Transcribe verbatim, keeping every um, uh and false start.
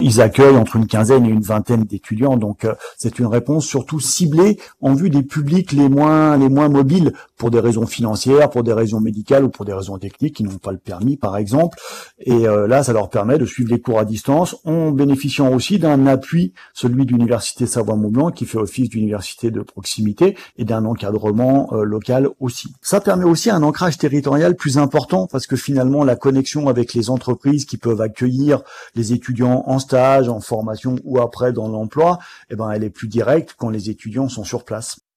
Ils accueillent entre une quinzaine et une vingtaine d'étudiants, donc euh, c'est une réponse surtout ciblée en vue des publics les moins les moins mobiles pour des raisons financières, pour des raisons médicales ou pour des raisons techniques qui n'ont pas le permis par exemple. Et euh, là, ça leur permet de suivre les cours à distance en bénéficiant aussi d'un appui, celui de l'université Savoie-Mont-Blanc qui fait office d'université de proximité et d'un encadrement euh, local aussi. Ça permet aussi un ancrage territorial plus important parce que finalement la connexion avec les entreprises qui peuvent accueillir les étudiants en stage, en formation ou après dans l'emploi, eh ben, elle est plus directe quand les étudiants sont sur place.